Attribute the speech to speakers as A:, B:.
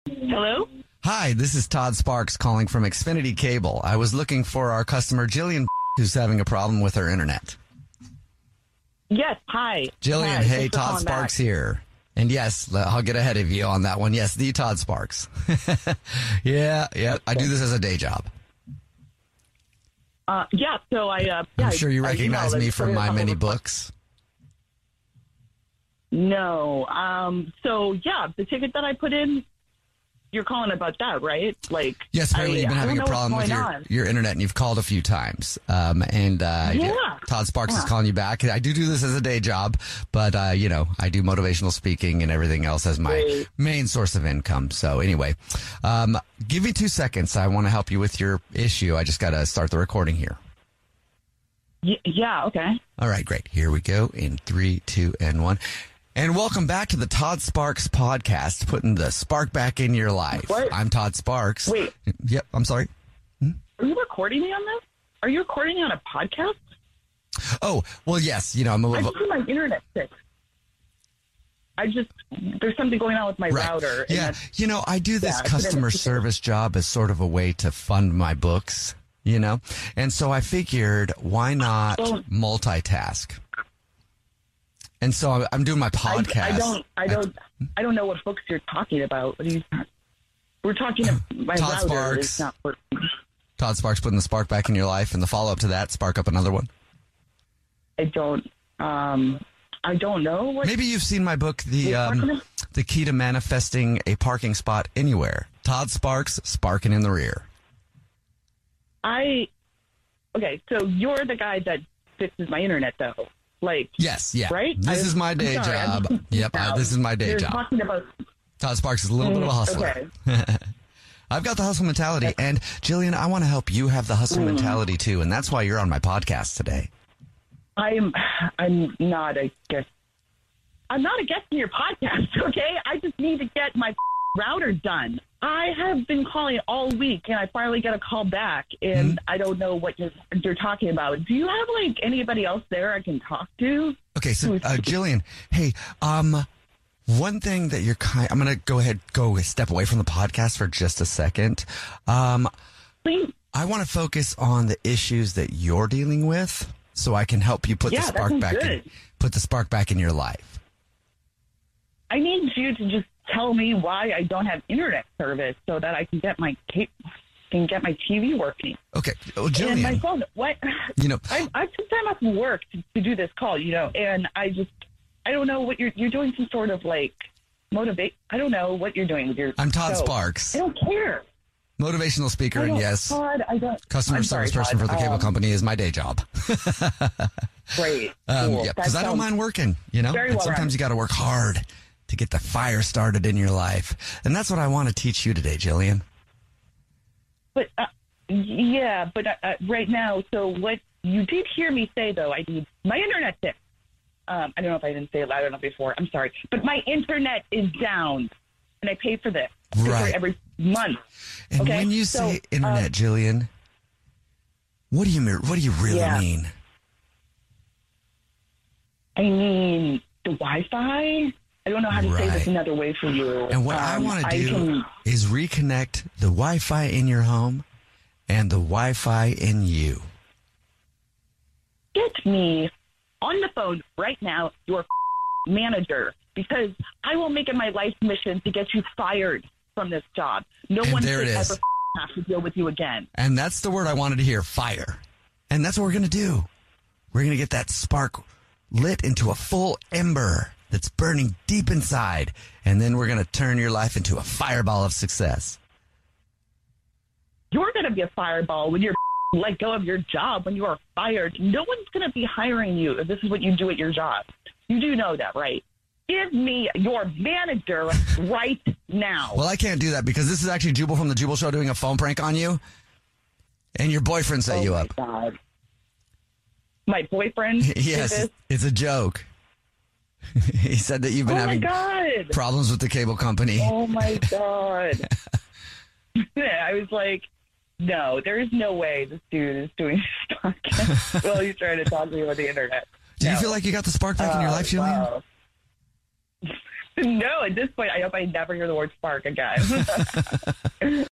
A: Hello?
B: Hi, this is Todd Sparks calling from Xfinity Cable. I was looking for our customer, Jillian, who's having a problem with her internet.
A: Yes, hi.
B: Jillian,
A: Hi,
B: hey,
A: thanks for
B: Todd
A: calling
B: Sparks
A: back.
B: here. And yes, I'll get ahead of you on that one. Yes, the Todd Sparks. Yeah, I do this as a day job.
A: So
B: I'm sure you recognize me from my many books.
A: No. The ticket that I put in, you're calling about that, right?
B: Yes, apparently you've been having a problem with your internet, and you've called a few times. Todd Sparks is calling you back. I do this as a day job, but I do motivational speaking and everything else as my main source of income. So anyway, give me 2 seconds. I want to help you with your issue. I just got to start the recording here.
A: Yeah, okay.
B: All right, great. Here we go in 3, 2, and 1. And welcome back to the Todd Sparks podcast, putting the spark back in your life.
A: What?
B: I'm Todd Sparks.
A: Wait.
B: Yep, I'm sorry.
A: Are you recording me on this? Are you recording me on a podcast?
B: Oh, well, yes. I'm a
A: I
B: little...
A: just need my internet fixed. There's something going on with my router.
B: Yeah, I do this customer service job as sort of a way to fund my books, And so I figured, why not multitask? And so I'm doing my podcast.
A: I don't know what books you're talking about. What are you? We're talking about my
B: Todd
A: router
B: Sparks.
A: is not working.
B: Todd Sparks putting the spark back in your life, and the follow up to that, spark up another one.
A: I don't know what.
B: Maybe you've seen my book, The Key to Manifesting a Parking Spot Anywhere. Todd Sparks, sparking in the rear.
A: Okay, so you're the guy that fixes my internet, though.
B: Yes, yeah.
A: Right?
B: This is my day job. Yep, this is my day job.
A: Talking about...
B: Todd Sparks is a little bit of a hustler.
A: Okay.
B: I've got the hustle mentality, and Jillian, I want to help you have the hustle mentality too, and that's why you're on my podcast today.
A: I'm not a guest. I'm not a guest in your podcast, okay? I just need to get my router done. I have been calling all week, and I finally got a call back, and I don't know what you're talking about. Do you have, anybody else there I can talk to?
B: Okay, so, Jillian, hey, one thing that I'm going to go a step away from the podcast for just a second.
A: Please.
B: I want to focus on the issues that you're dealing with so I can help you put the spark back in your life.
A: I need you to just tell me why I don't have internet service so that I can get my TV working.
B: Okay, well, Jillian,
A: and my phone. What? I took time off from work to do this call. And I don't know what you're doing. Some sort of motivate. I don't know what you're doing with your.
B: I'm Todd
A: show.
B: Sparks.
A: I don't care.
B: Motivational speaker, and yes,
A: Todd,
B: customer service person for the cable company is my day job.
A: Great. Cool.
B: Because I don't mind working. Sometimes you got to work hard to get the fire started in your life. And that's what I want to teach you today, Jillian.
A: But, right now, so what you did hear me say, though, I need my internet fixed. I don't know if I didn't say it loud enough before. I'm sorry. But my internet is down, and I pay for this.
B: Right.
A: Every month.
B: And when you say internet, Jillian, what do you really mean?
A: I mean the Wi-Fi. I don't know how to say this another way for you.
B: And what I want to do is reconnect the Wi-Fi in your home and the Wi-Fi in you.
A: Get me on the phone right now, your manager, because I will make it my life mission to get you fired from this job. No one should ever have to deal with you again.
B: And that's the word I wanted to hear, fire. And that's what we're going to do. We're going to get that spark lit into a full ember that's burning deep inside, and then we're going to turn your life into a fireball of success.
A: You're going to be a fireball when you're let go of your job, when you are fired. No one's going to be hiring you if this is what you do at your job. You do know that, right? Give me your manager right now.
B: Well, I can't do that because this is actually Jubal from the Jubal Show doing a phone prank on you, and your boyfriend set you up.
A: God. My boyfriend?
B: Yes, it's a joke. He said that you've been having problems with the cable company.
A: Oh, my God. I was like, no, there is no way this dude is doing this podcast. Well, he's trying to talk to me on the internet.
B: Do you feel like you got the spark back in your life, Jillian?
A: Wow. No, at this point, I hope I never hear the word spark again.